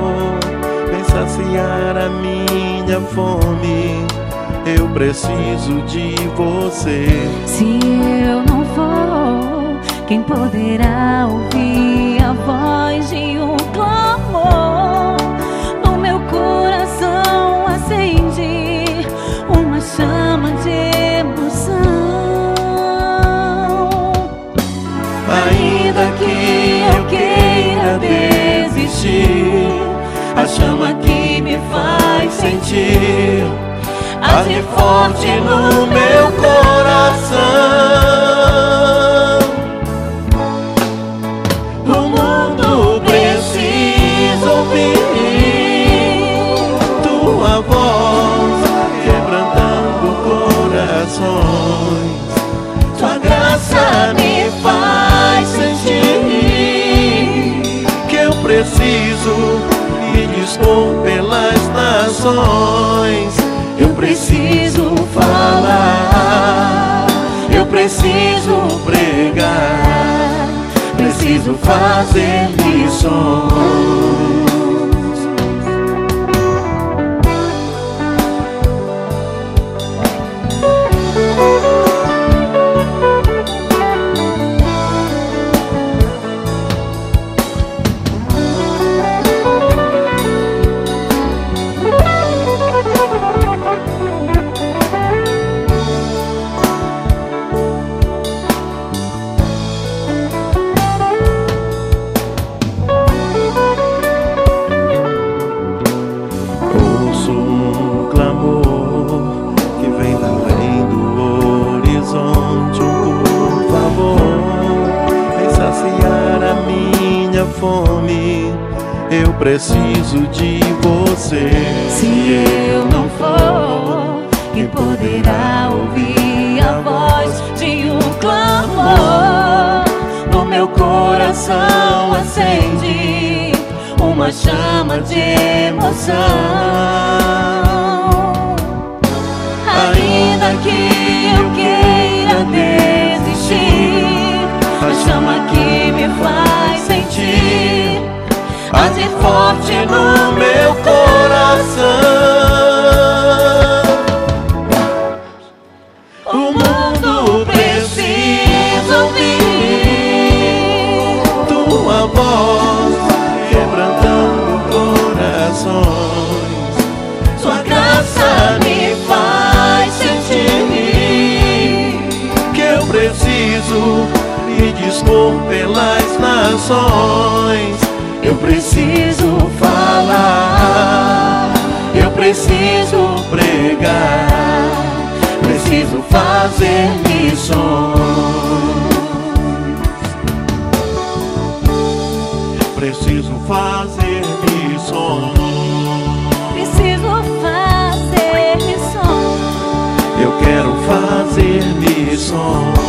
amor, vem saciar a minha fome. Eu preciso de você. Se eu não for, quem poderá ouvir a voz de um clamor? No meu coração acende uma chama de emoção. Ainda que eu queira desistir, a chama que me faz sentir arde forte no meu coração. O mundo precisa ouvir tua voz, quebrantando corações. Tua graça me faz sentir que eu preciso me dispor pelas nações. Eu preciso falar, eu preciso pregar, preciso fazer missões. Fome, eu preciso de você. Se eu não for, quem poderá ouvir a voz de um clamor? No meu coração acende uma chama de emoção. Ainda que eu queira desistir, a chama que me faz sentir arde forte no meu coração. O mundo precisa ouvir tua voz, quebrantando corações. Sua graça me faz sentir que eu preciso me dispor pelas nações. Eu preciso falar, eu preciso pregar, preciso fazer missões. Preciso fazer missões. Preciso fazer missões. Eu quero fazer missões.